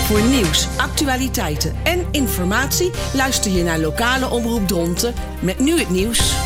Voor nieuws, actualiteiten en informatie luister je naar lokale omroep Dronten met nu het nieuws.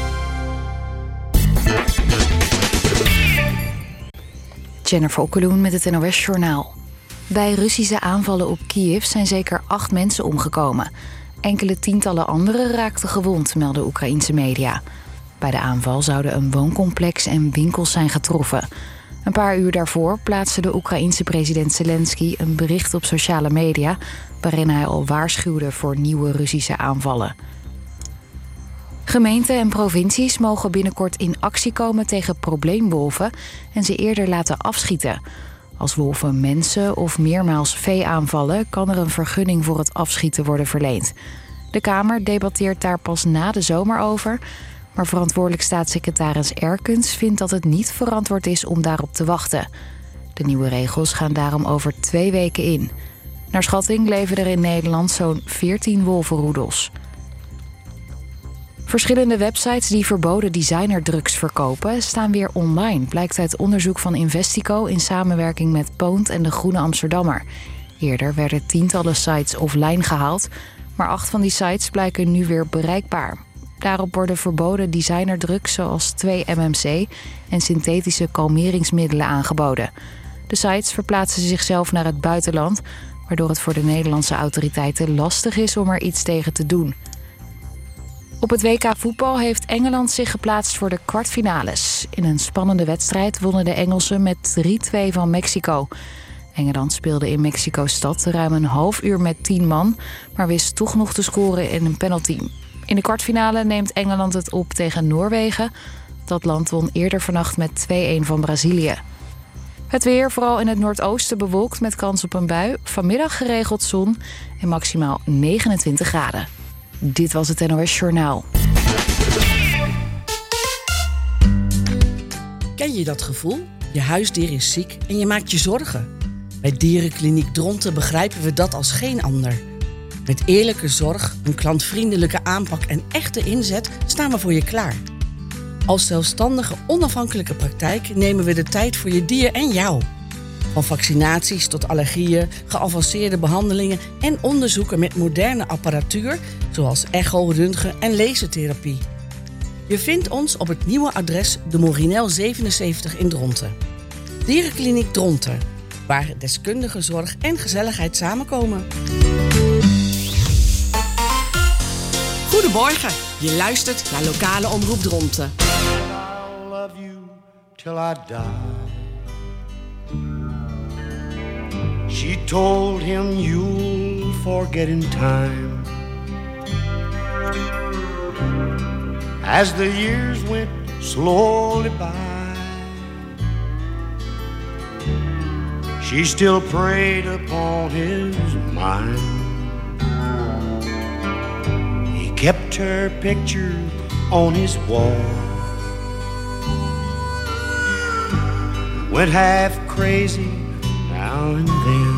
Jennifer Okkeloen met het NOS-journaal. Bij Russische aanvallen op Kiev zijn zeker 8 mensen omgekomen. Enkele tientallen anderen raakten gewond, melden Oekraïense media. Bij de aanval zouden een wooncomplex en winkels zijn getroffen. Een paar uur daarvoor plaatste de Oekraïense president Zelensky een bericht op sociale media waarin hij al waarschuwde voor nieuwe Russische aanvallen. Gemeenten en provincies mogen binnenkort in actie komen tegen probleemwolven en ze eerder laten afschieten. Als wolven mensen of meermaals vee aanvallen, kan er een vergunning voor het afschieten worden verleend. De Kamer debatteert daar pas na de zomer over, maar verantwoordelijk staatssecretaris Erkens vindt dat het niet verantwoord is om daarop te wachten. De nieuwe regels gaan daarom over 2 weken in. Naar schatting leven er in Nederland zo'n 14 wolvenroedels. Verschillende websites die verboden designerdrugs verkopen staan weer online, blijkt uit onderzoek van Investico in samenwerking met Poont en de Groene Amsterdammer. Eerder werden tientallen sites offline gehaald, maar 8 van die sites blijken nu weer bereikbaar. Daarop worden verboden designerdrugs zoals 2-MMC en synthetische kalmeringsmiddelen aangeboden. De sites verplaatsen zichzelf naar het buitenland, waardoor het voor de Nederlandse autoriteiten lastig is om er iets tegen te doen. Op het WK voetbal heeft Engeland zich geplaatst voor de kwartfinales. In een spannende wedstrijd wonnen de Engelsen met 3-2 van Mexico. Engeland speelde in Mexico-stad ruim een half uur met 10 man, maar wist toch nog te scoren in een penalty. In de kwartfinale neemt Engeland het op tegen Noorwegen. Dat land won eerder vannacht met 2-1 van Brazilië. Het weer, vooral in het noordoosten bewolkt met kans op een bui. Vanmiddag geregeld zon en maximaal 29 graden. Dit was het NOS Journaal. Ken je dat gevoel? Je huisdier is ziek en je maakt je zorgen. Bij Dierenkliniek Dronten begrijpen we dat als geen ander. Met eerlijke zorg, een klantvriendelijke aanpak en echte inzet staan we voor je klaar. Als zelfstandige, onafhankelijke praktijk nemen we de tijd voor je dier en jou. Van vaccinaties tot allergieën, geavanceerde behandelingen en onderzoeken met moderne apparatuur, zoals echo, röntgen en lasertherapie. Je vindt ons op het nieuwe adres de Morinel 77 in Dronten. Dierenkliniek Dronten, waar deskundige zorg en gezelligheid samenkomen. Goedemorgen, je luistert naar lokale omroep Dronten. I'll love you till I die. She told him you'll forget in time. As the years went slowly by, she still preyed upon his mind. He kept her picture on his wall, went half crazy now and then,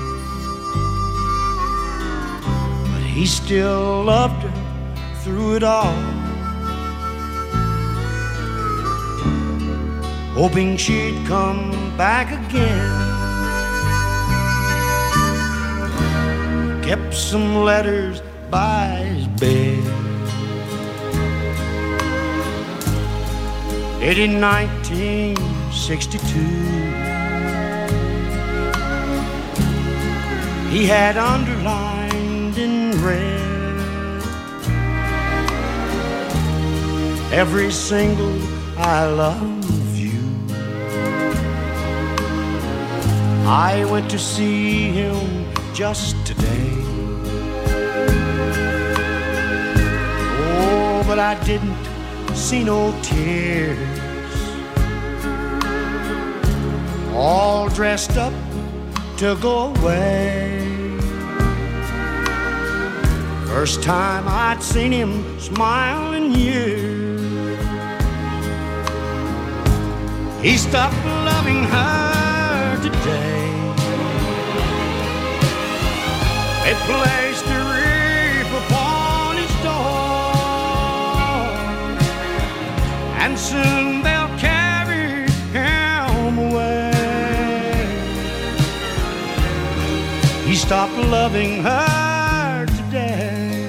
but he still loved her through it all, hoping she'd come back again. Kept some letters by his bed, dated in 1962. He had underlined in red every single I love you. I went to see him just today. Oh, but I didn't see no tears. All dressed up to go away. First time I'd seen him smile in years. He stopped loving her today. They placed a wreath upon his door, and soon they'll carry him away. he stopped loving her today.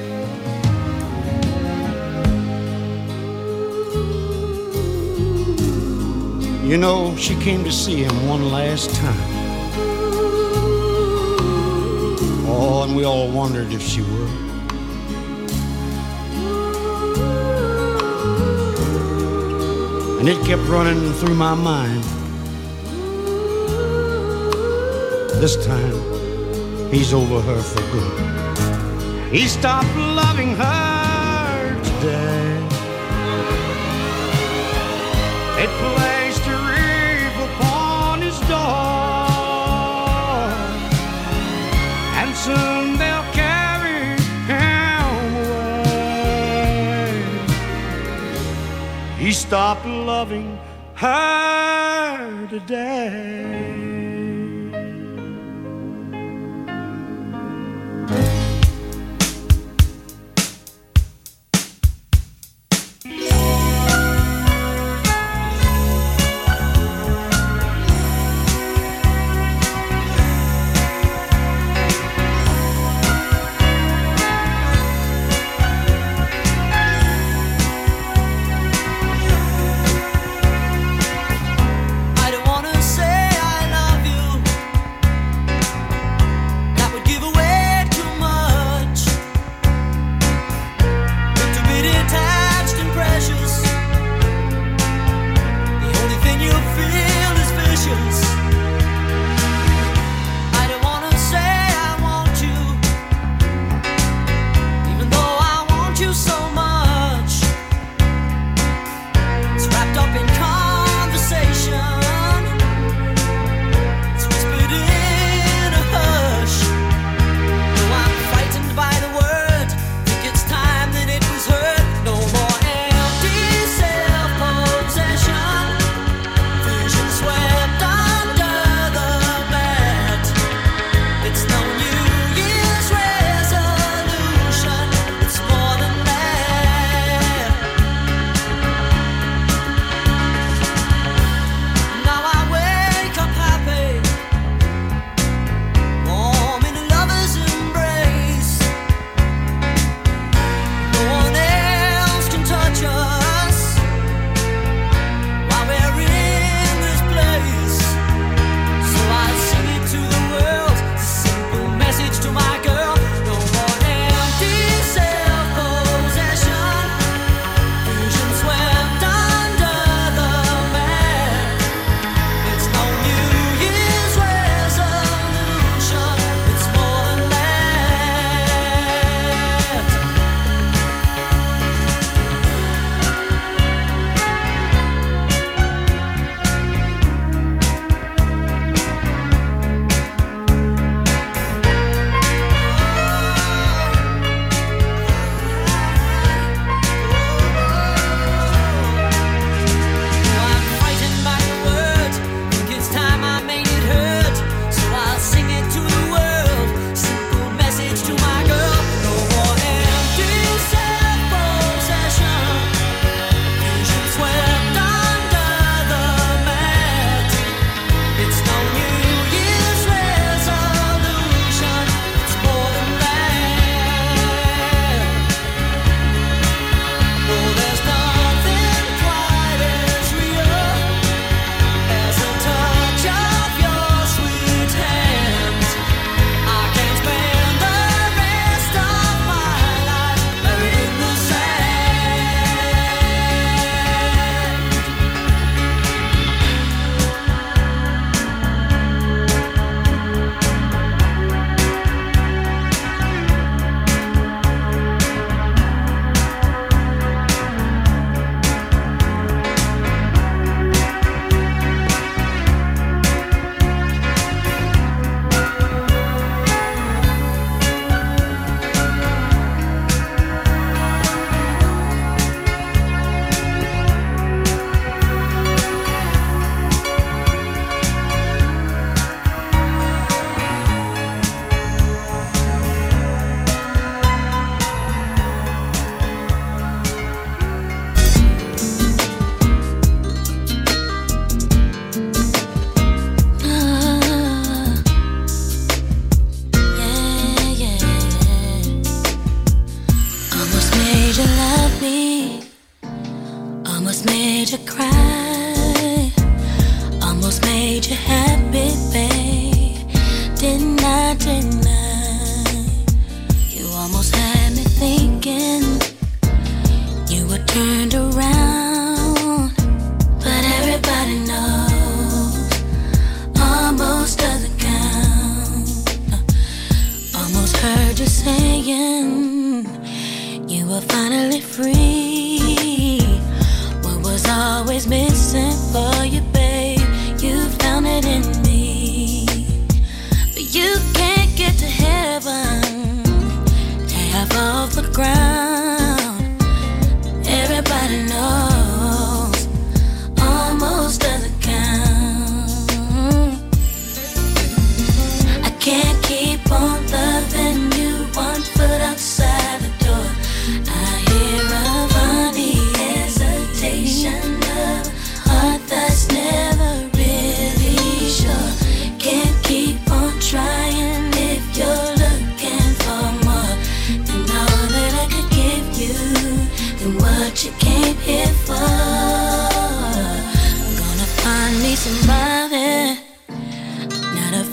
You know, she came to see him one last time. Oh, and we all wondered if she would. And it kept running through my mind. This time, he's over her for good. He stopped loving her today. It placed a reef upon his door, and soon they'll carry him away. He stopped loving her today. I don't wanna say I love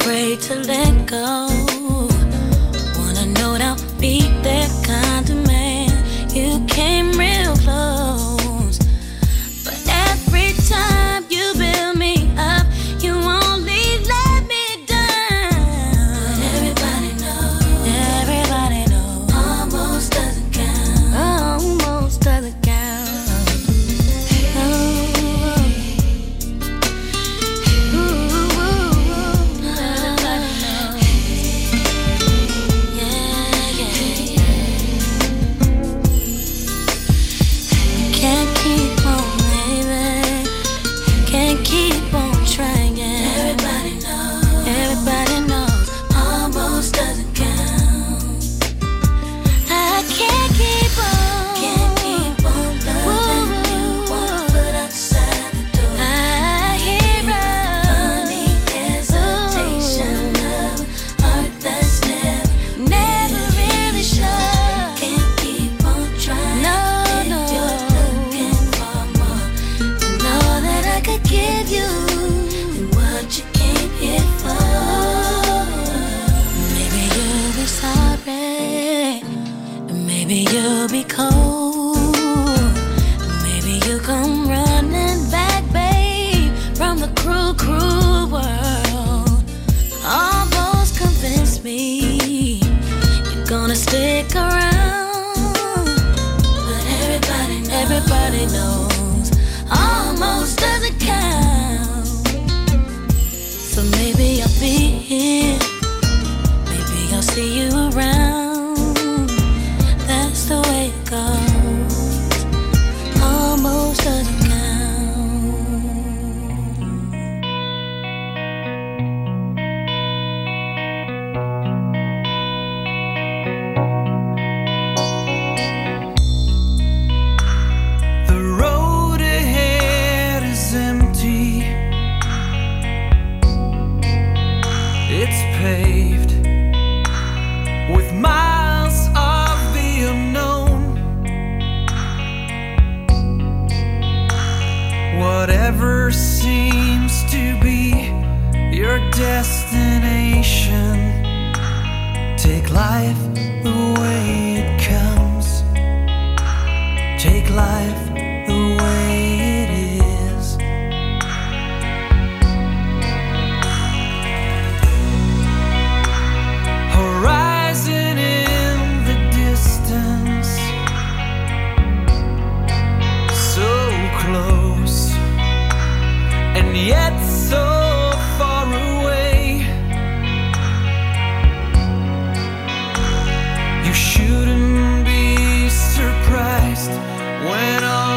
afraid to let go. Wanna know now, be that kind of man. You came real close, but every time you build me up, you only let me down. But everybody knows, almost doesn't count. Almost doesn't count. You shouldn't be surprised when all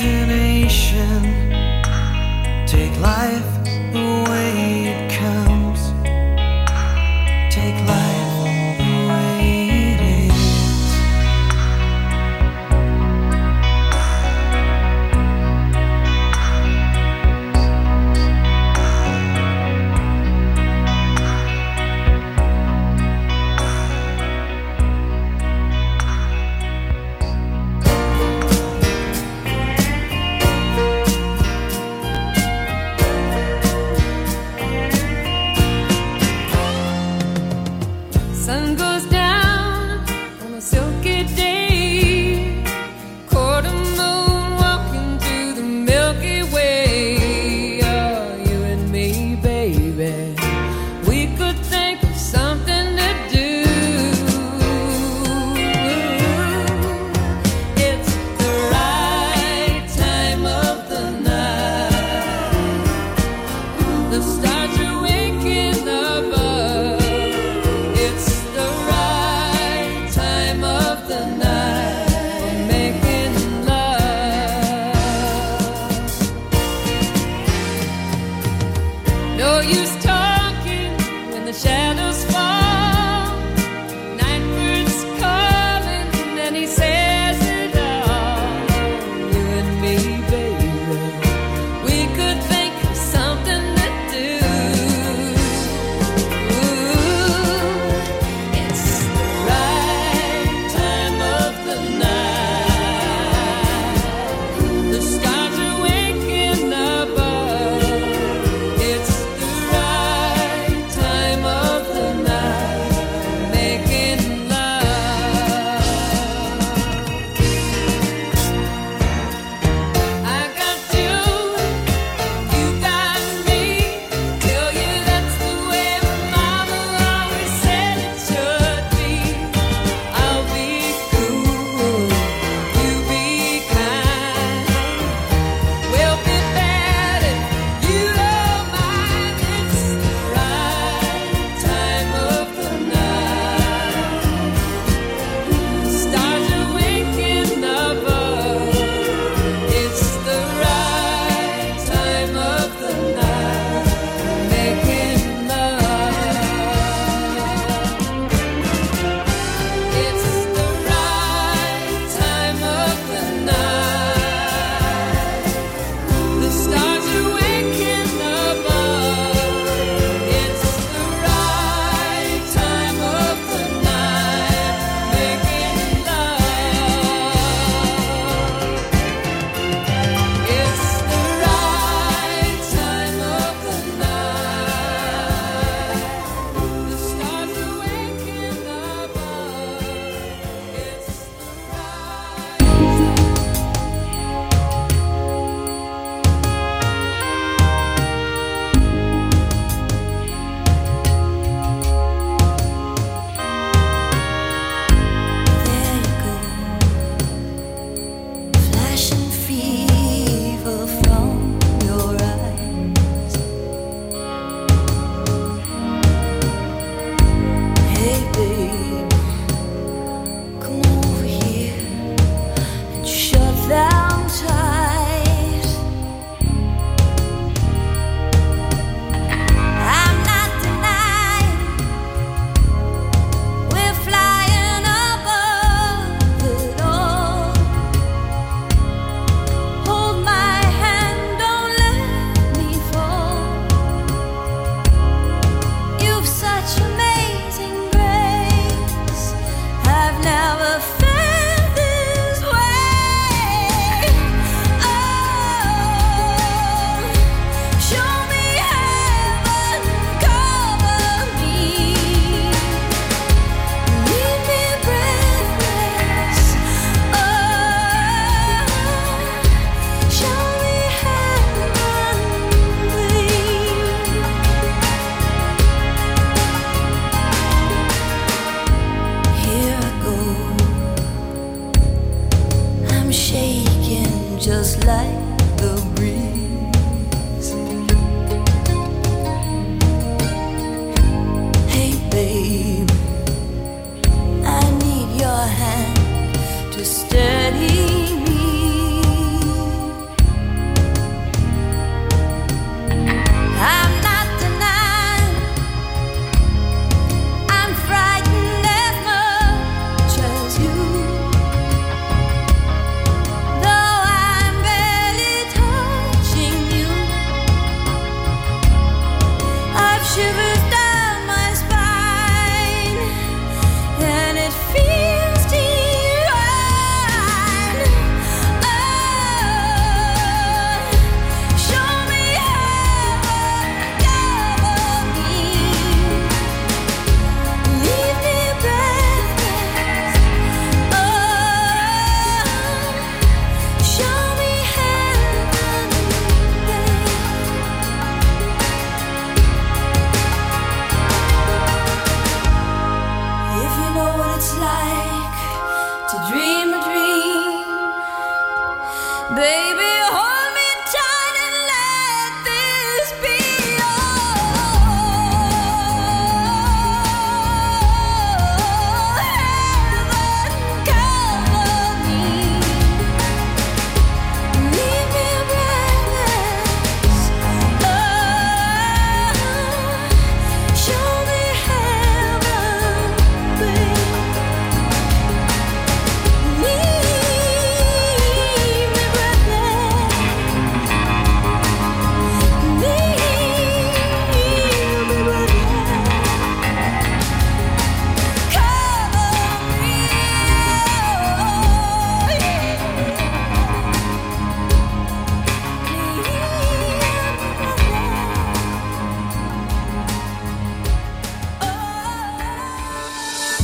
destination. Take life the way it comes. Take life the way it is. Sun goes down on a silky day. Quarter moon walking through the Milky Way. Oh, you and me, baby, we could think of something to do. It's the right time of the night. The stars are waking up. It's the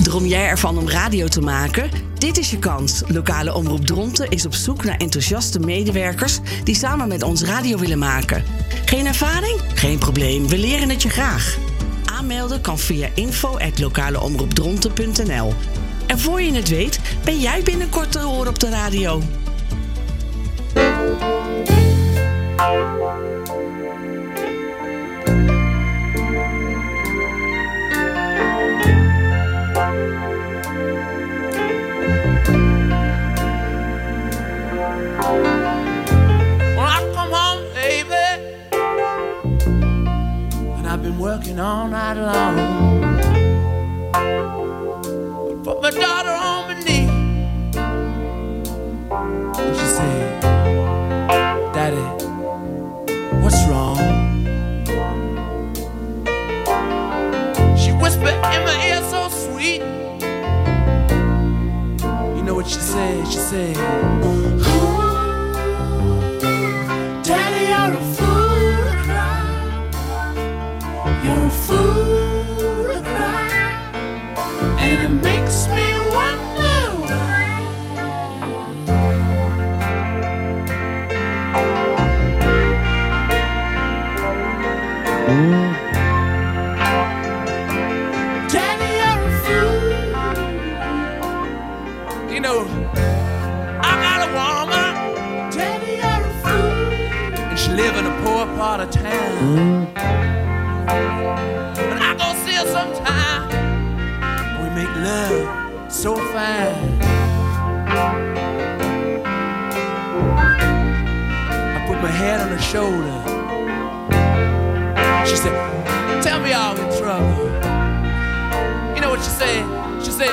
Droom jij ervan om radio te maken? Dit is je kans. Lokale Omroep Dronten is op zoek naar enthousiaste medewerkers die samen met ons radio willen maken. Geen ervaring? Geen probleem, we leren het je graag. Aanmelden kan via info@lokaleomroepdronten.nl. En voor je het weet, ben jij binnenkort te horen op de radio. I've been working all night long. Put my daughter on my knee, and she said, "Daddy, what's wrong?" She whispered in my ear so sweet. You know what she said? She said, "Daddy, you're a fool to cry. You're a fool to cry, and it makes me wonder why." Daddy, you're a fool. You know, I got a woman. Daddy, you're a fool, and she live in a poor part of town. But I go see her sometime. We make love so fine. I put my head on her shoulder. She said, "Tell me all in trouble." You know what she said? She said,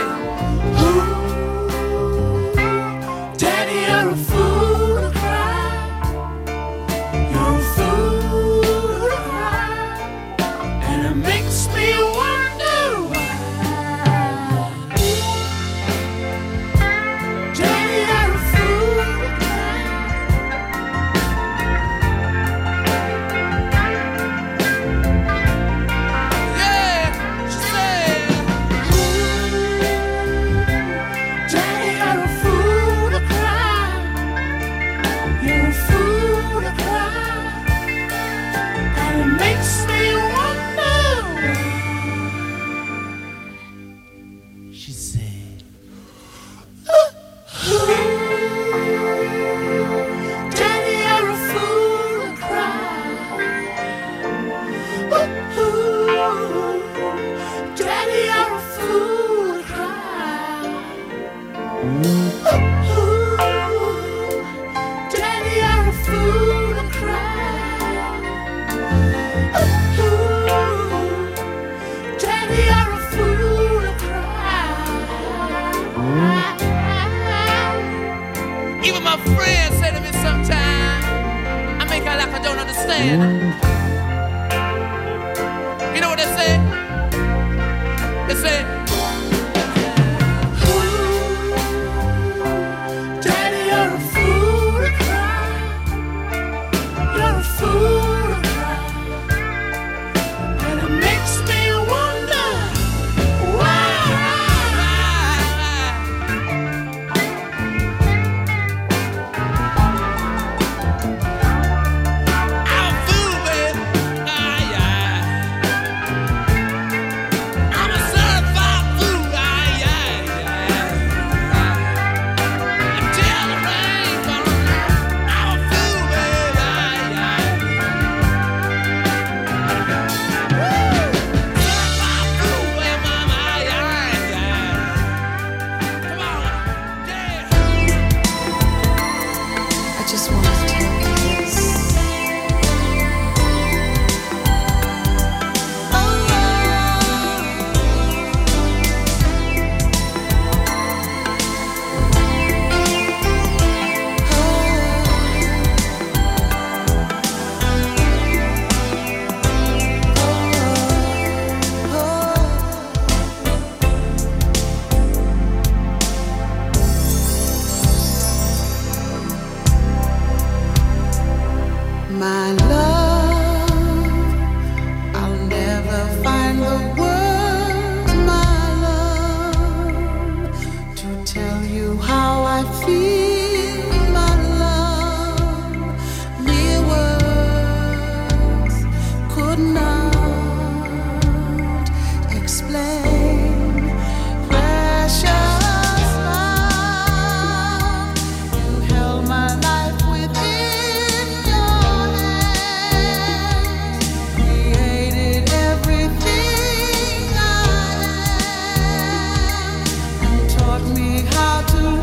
"Daddy, you're a fool to cry. You're a fool to cry, and it makes me wonder why. Daddy, you're a fool to cry." Yeah, she said, "Daddy, you're a fool to cry. You're a fool to cry, and it makes me wonder why." She said, "Daddy, you're a fool to cry. Daddy, you're a fool to cry. Daddy, you're a fool to cry. Daddy, you're a fool to cry." Even my friends say to me sometimes, I make out like I don't understand. You know what they say? They say, "Daddy, you're a fool to cry. You're a fool to cry, and it makes me wonder why." I'm a fool, baby. I'm a certified darling, precious love. You held my life within your hands, created everything I am, and taught me how to live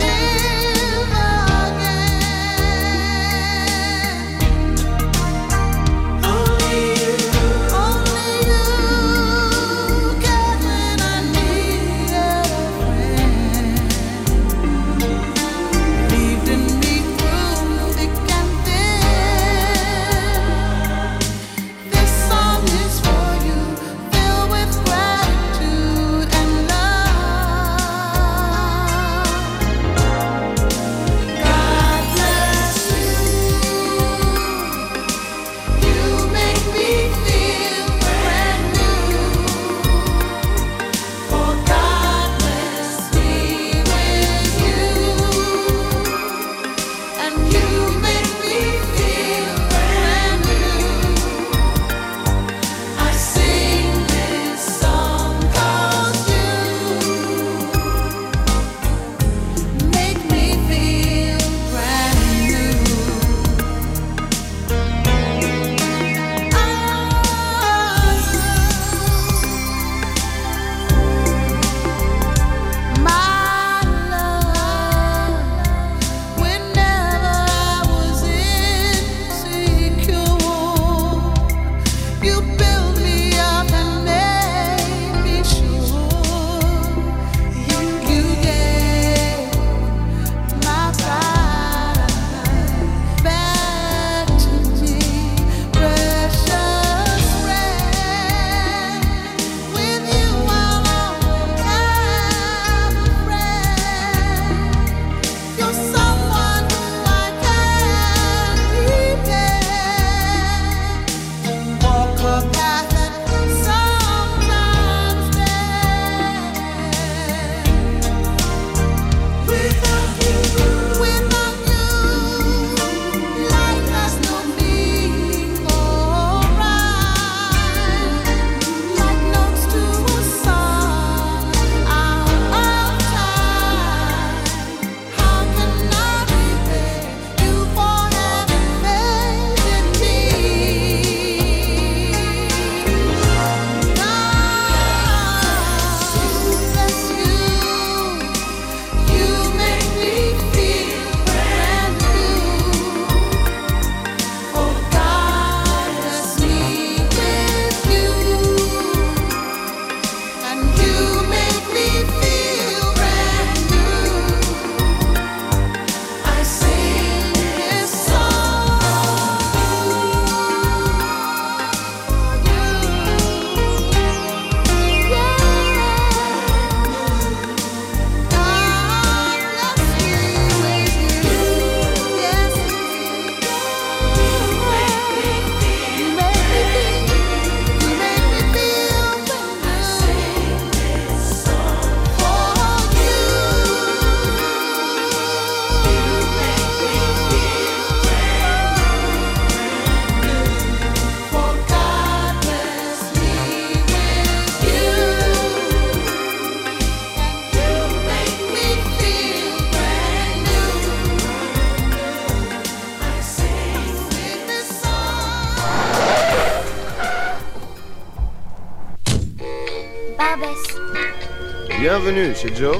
Bienvenue chez Joe.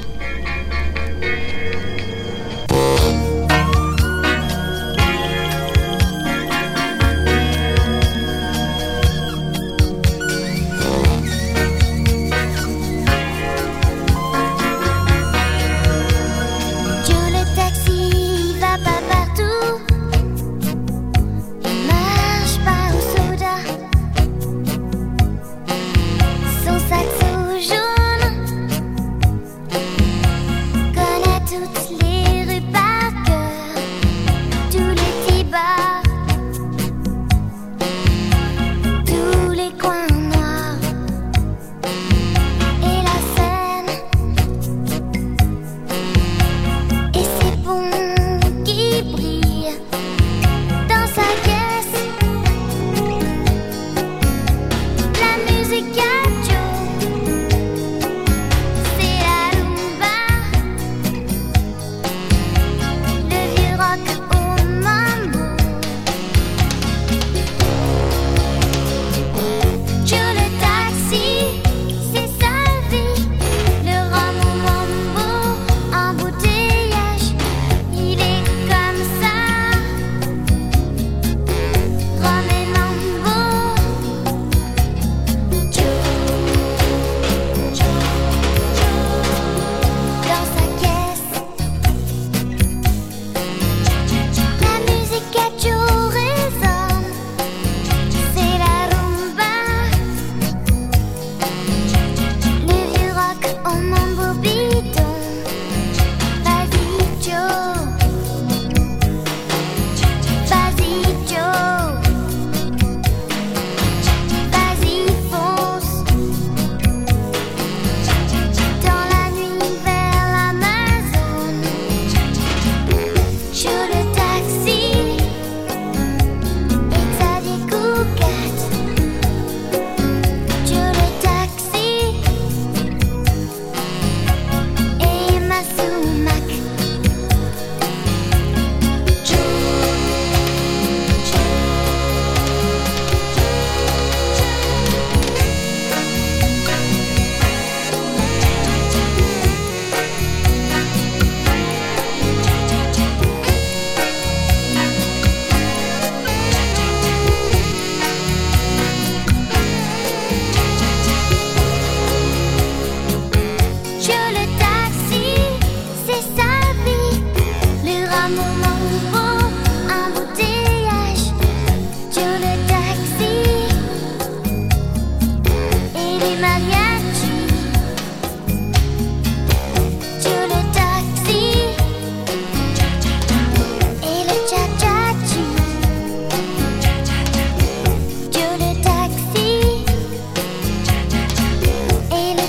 Son saxo jaune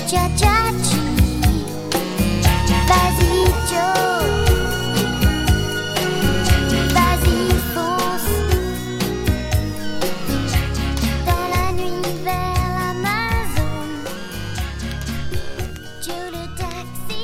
Cha-cha-chi. Vas-y Joe, vas-y fonce. Dans la nuit vers l'Amazon, Joe le taxi.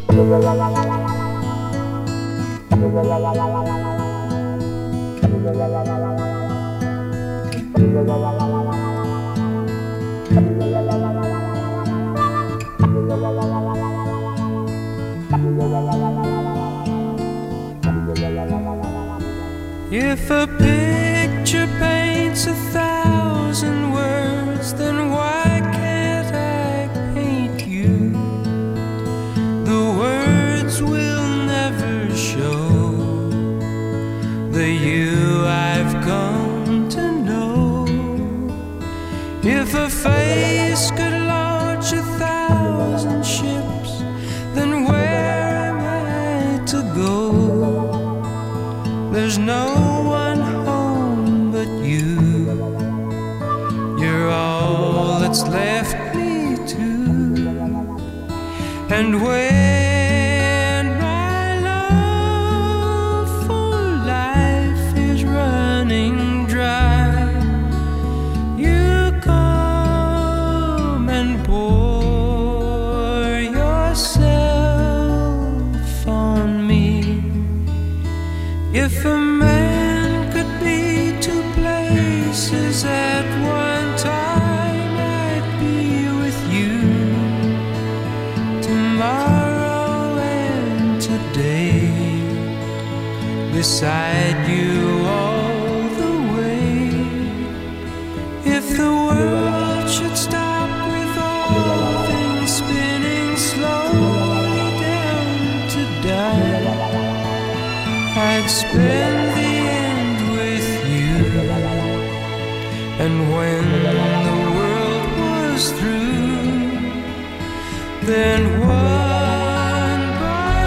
If a picture paints 1,000 words, then why can't I paint you? The words will never show the you I've come to know. If a face could launch 1,000 ships, then where am I to go? There's no one home but you. You're all that's left me to. And when my love for life is running dry, you come and pour yourself on me. If a man could be 2 places at one time, I'd be with you tomorrow and today, beside you all the way. If the world should stop with all things spinning slowly down to die, I'd spend the end with you. And when the world was through, then one by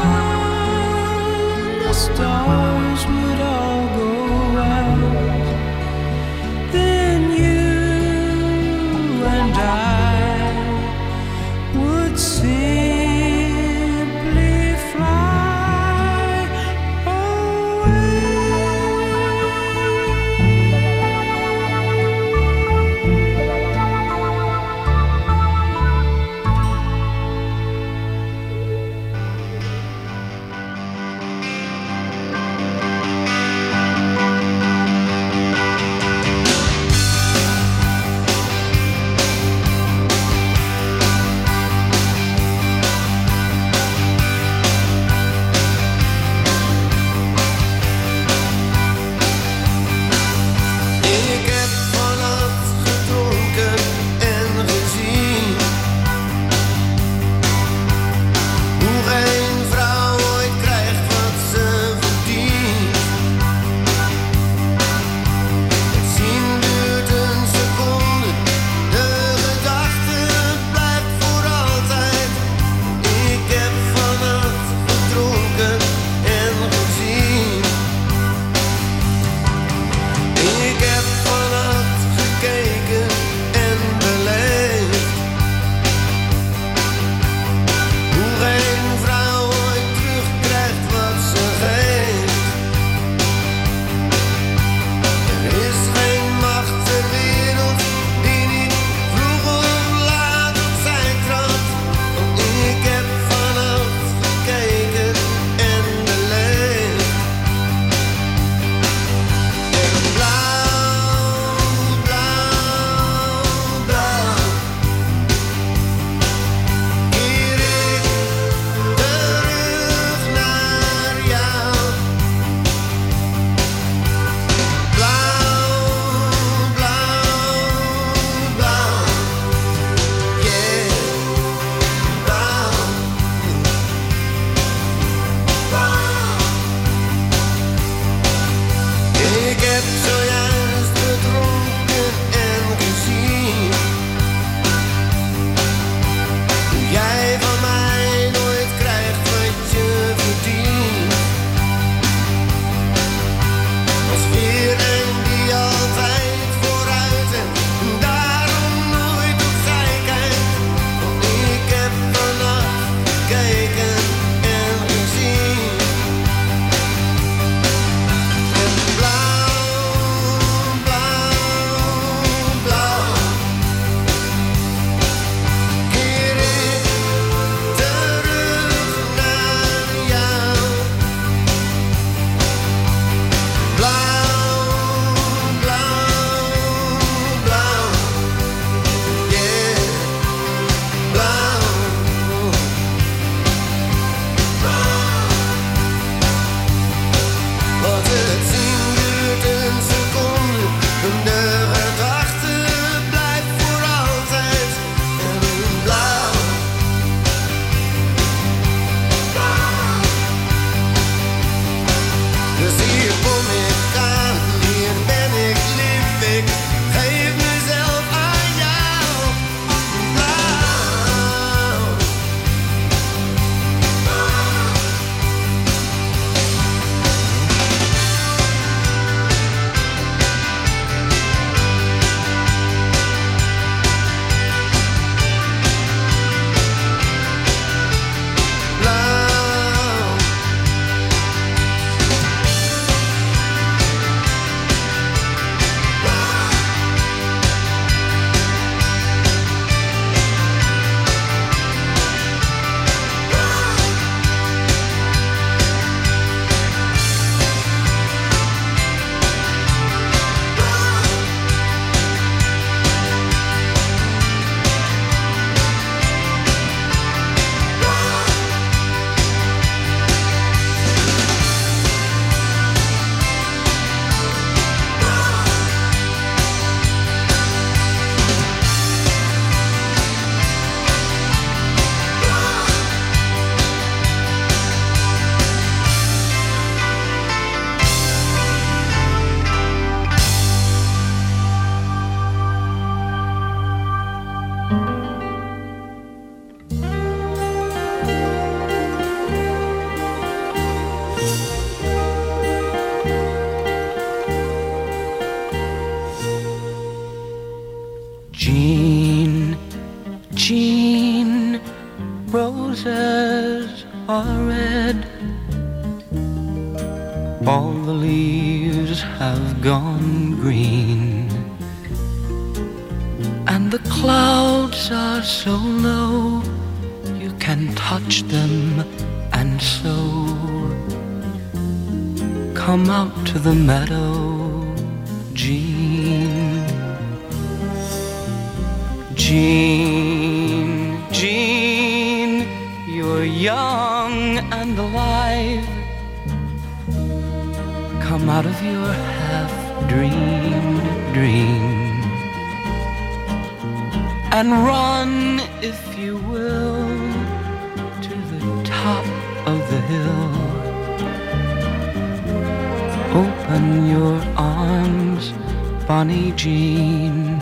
one the stars would all go out. Then you and I would simply fly away. roses are red. All the leaves have gone green, and the clouds are so low you can touch them, and so come out to the meadow, Jean. Jean, Jean, you're young and alive. Come out of your half-dreamed dream and run, if you will, to the top of the hill. Open your arms, Bonnie Jean,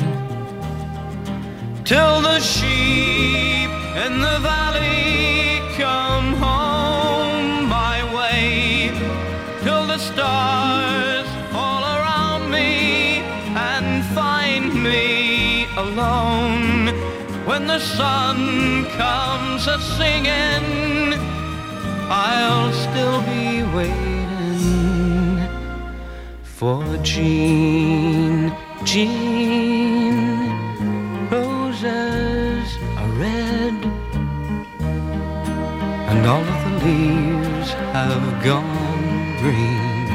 till the sheep in the valley come home my way, till the stars fall around me and find me alone. When the sun comes a-singing, I'll still be waiting for Jean, Jean. Roses are red, and all of the leaves have gone green,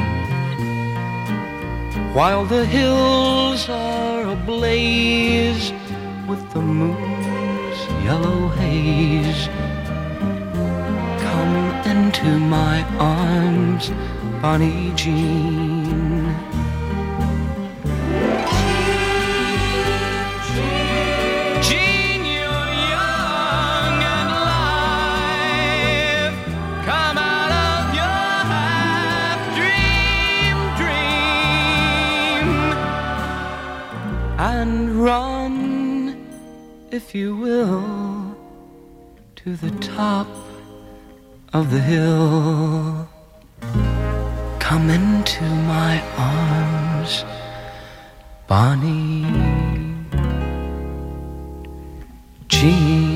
while the hills are ablaze with the moon's yellow haze. Come into my arms, Bonnie Jean. Jean, you're young and alive. Come out of your half-dreamed dream and run, if you will, to the top of the hill. Come into my arms, Bonnie Jean.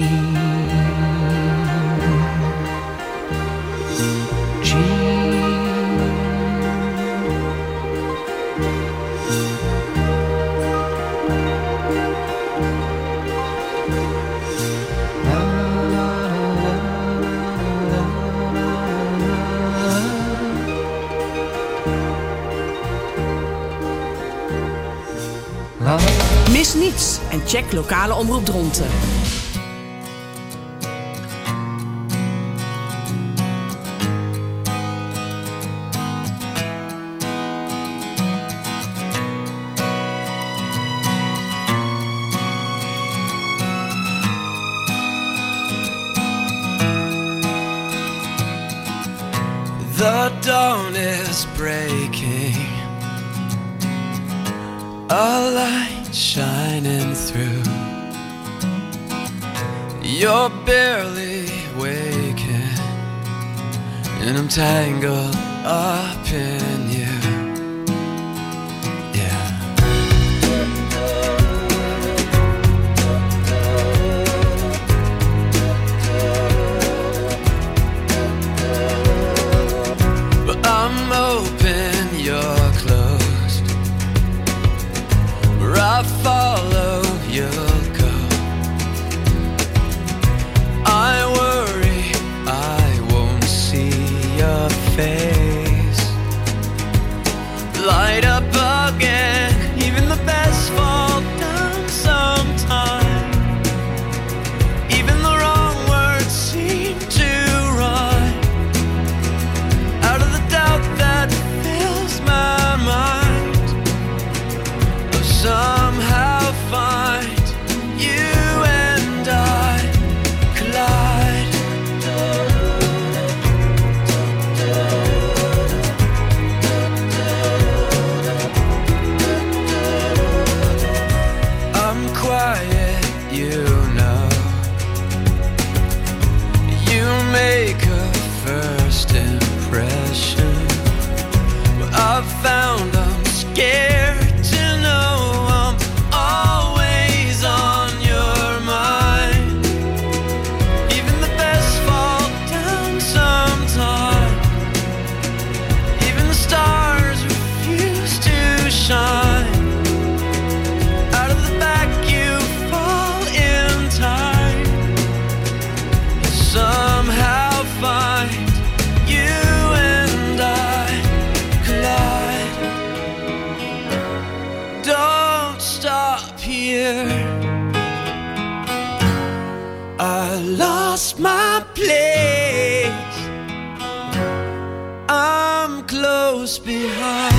Mis niets en check lokale omroep Dronten. The dawn is breaking, a light shining through. You're barely waking, and I'm tangled up in you. Yeah. But I'm open, you're closed. Where I follow, you'll go. I worry I won't see your face. I lost my place. I'm close behind.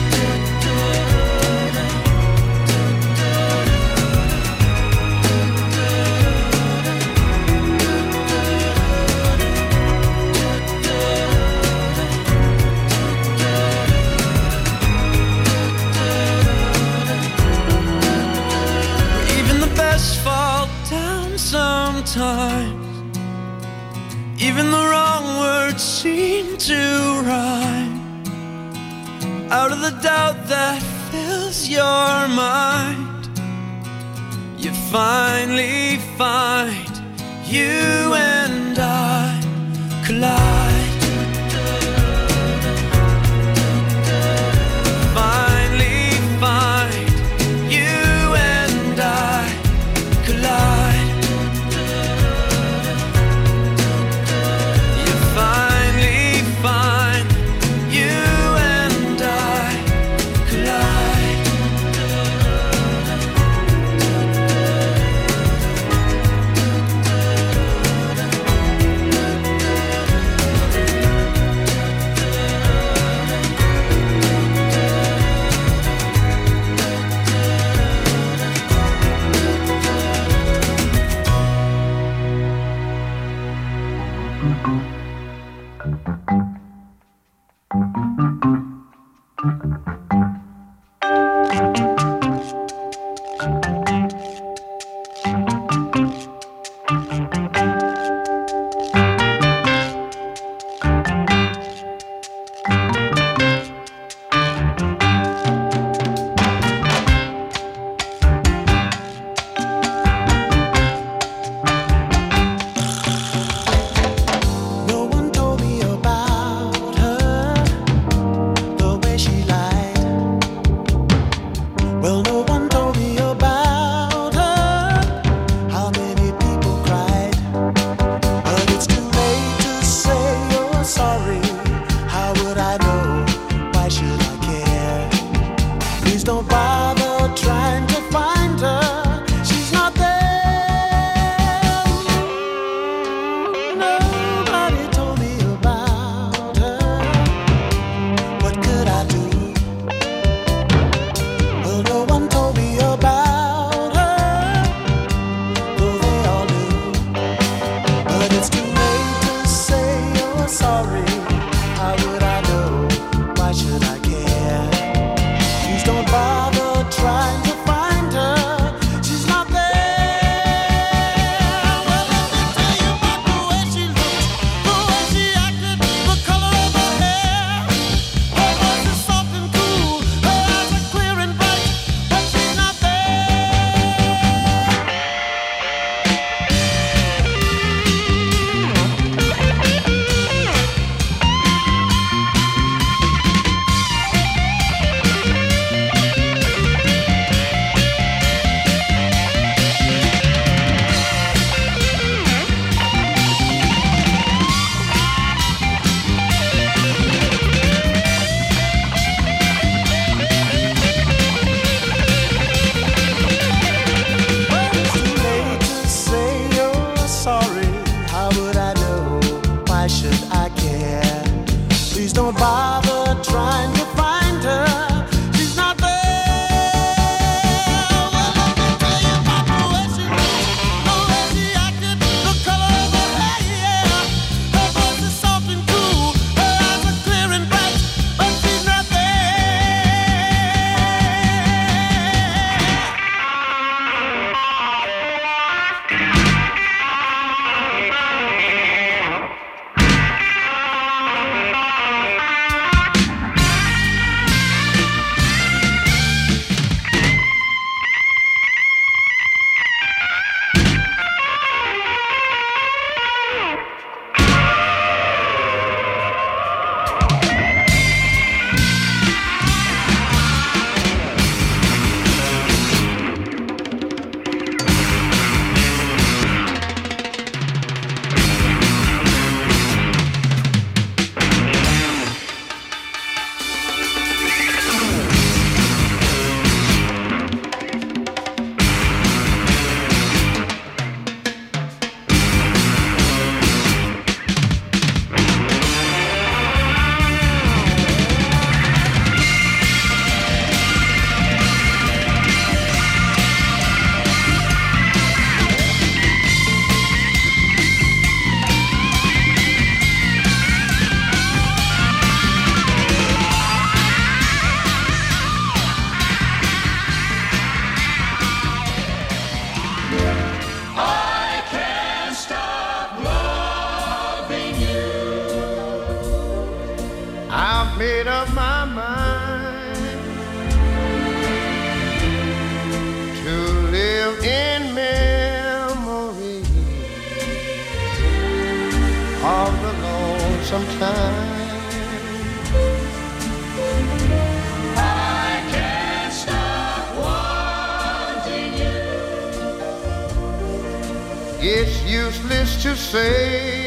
Even the best fall down sometimes. Even the wrong words seem to rhyme. Out of the doubt that fills your mind, you finally find you and I collide. Finally find you and I collide. You finally find you and I collide. No one told me about her, the way she lied. Well, no one told me about her, how many people cried. But it's too late to say you're sorry. How would I know? Why should I care? Please don't bother trying to find her. She's not there. Nobody told me about her. What could I do? Well, no one told me about her, though they all knew. But it's too late to say you're sorry. How would I know? Why should I care? Please don't bother trying to find her. She's not there. Well, let me tell you about the way she looked, the way she acted, the color of her hair. Her voice is soft and cool, her eyes are clear and bright, but she's not It's too late to say you're sorry. How would I know? Why should I care? Please don't bother trying to find her. She's not there. Well, let me tell you about the way she looked, the way she acted, the color of her hair. Her voice is soft and cool, her eyes are clear and bright, but she's not there. made up my mind to live in memory of the lonesome time. I can't stop wanting you. It's useless to say,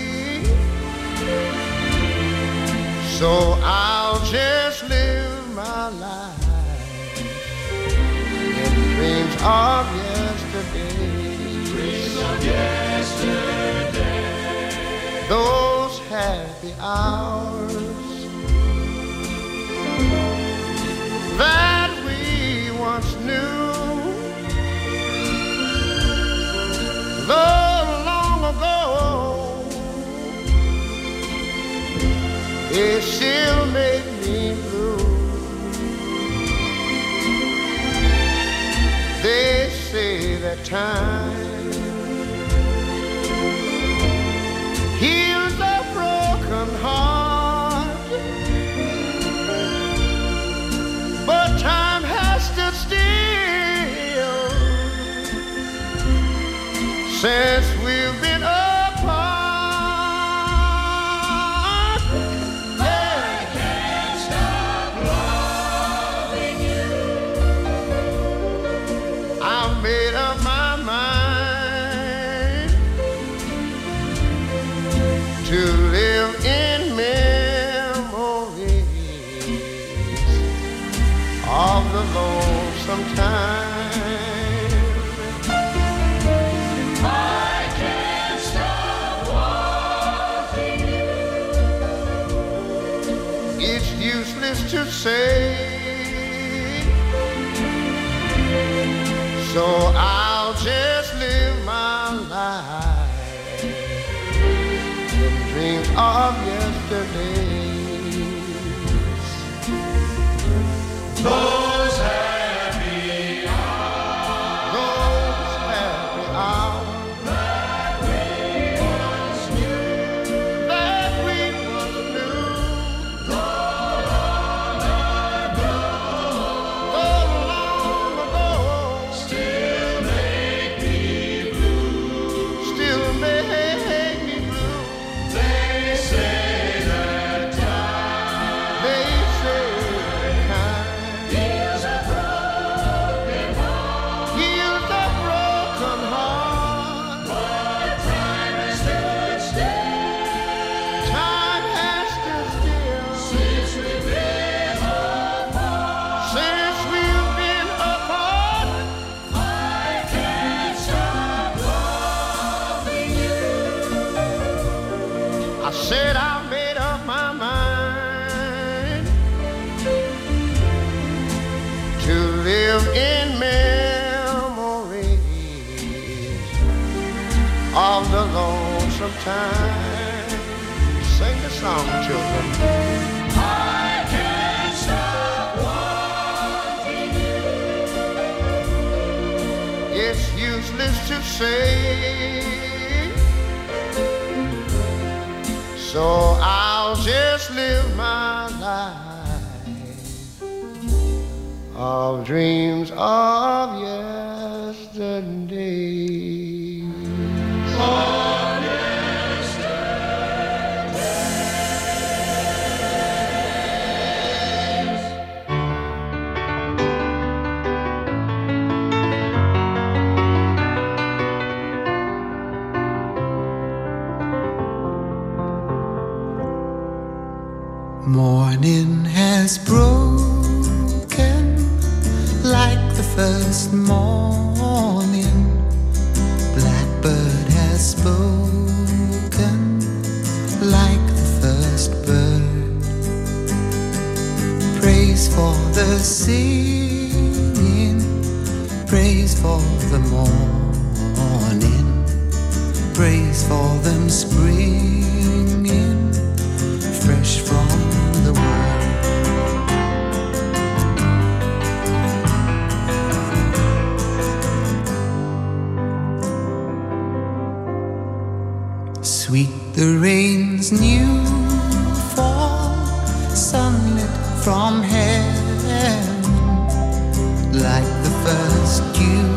so I'll just live my life in dreams of yesterday. Dreams of yesterday. Those happy hours that we once knew, though long ago, they still make me blue. They say that time heals a broken heart, but time has stood still since we've been apart. Made up my mind to live in memories of the lonesome time. I can't stop wanting you. It's useless to say, so I'll just live my life in dreams of yesterdays. Those happy hours, those happy hours that we once knew, that we once knew, though long ago, still make me blue. still make me blue. They say that time heals a broken heart, Heals a broken heart. but time has stood still Time has stood still since we've been apart. since we've been apart. I can't stop loving you. I said I made up my mind to live in memories of the lonesome time. Sing the song, children. I can't stop wanting you. It's useless to say, so I'll just live my life of dreams of yesterday. Morning has broken like the first morning. Blackbird has spoken like the first bird. Praise for the singing, praise for the morning, praise for them springing fresh from the world. Sweet the rain's new fall, sunlit from heaven, like the first dew